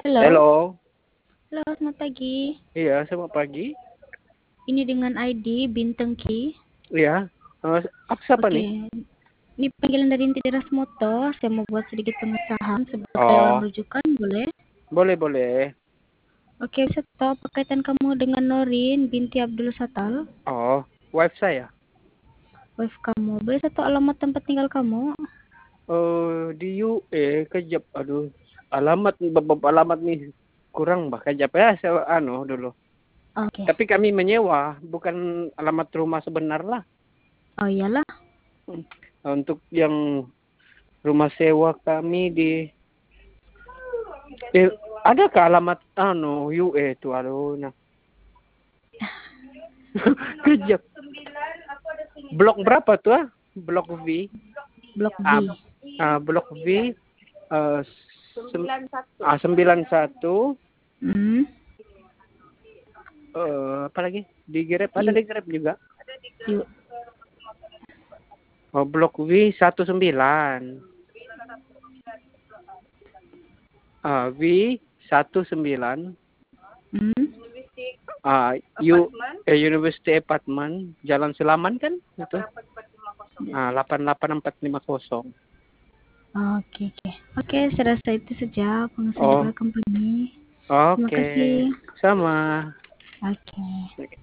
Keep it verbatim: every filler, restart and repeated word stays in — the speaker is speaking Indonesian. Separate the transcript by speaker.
Speaker 1: Halo.
Speaker 2: Halo.
Speaker 1: Halo, selamat pagi.
Speaker 2: Iya, selamat pagi.
Speaker 1: Ini dengan I D Bintengki.
Speaker 2: Iya. Uh, siapa nih?
Speaker 1: Oke. Ini panggilan dari Inti Teras Motor. Saya mau buat sedikit pengesahan sebagai orang
Speaker 2: Oh,
Speaker 1: rujukan, boleh?
Speaker 2: boleh boleh.
Speaker 1: Oke, bisa tahu berkaitan kamu dengan Norin binti Abdul Satal,
Speaker 2: Oh, wife saya.
Speaker 1: wife kamu. Boleh satu alamat tempat tinggal kamu?
Speaker 2: Uh, di U E kejap. Aduh, alamat beberapa alamat nih kurang bah kejap ya saya anu dulu.
Speaker 1: Oke.
Speaker 2: Tapi kami menyewa, bukan alamat rumah sebenar lah.
Speaker 1: Oh iyalah.
Speaker 2: Hmm. Untuk yang rumah sewa kami di eh, ada ke alamat anu U E itu aduh nah. Kejap. Blok berapa tuh ah? Blok V.
Speaker 1: Blok
Speaker 2: Ah,
Speaker 1: B.
Speaker 2: ah, blok V uh, ah, sembilan satu
Speaker 1: Hmm.
Speaker 2: uh, apa lagi? Di Grab ada
Speaker 1: U,
Speaker 2: di Grab juga.
Speaker 1: U,
Speaker 2: Oh, blok V satu sembilan. Ah, V satu sembilan.
Speaker 1: hmm.
Speaker 2: Ah, U eh, University Apartment, Jalan Selaman kan? Itu. Ah, delapan delapan empat lima nol.
Speaker 1: Oke, oke. Oke, saya rasa itu saja pengesahan
Speaker 2: Oh,
Speaker 1: dari company. Terima
Speaker 2: oke.
Speaker 1: kasih.
Speaker 2: Sama.
Speaker 1: Oke.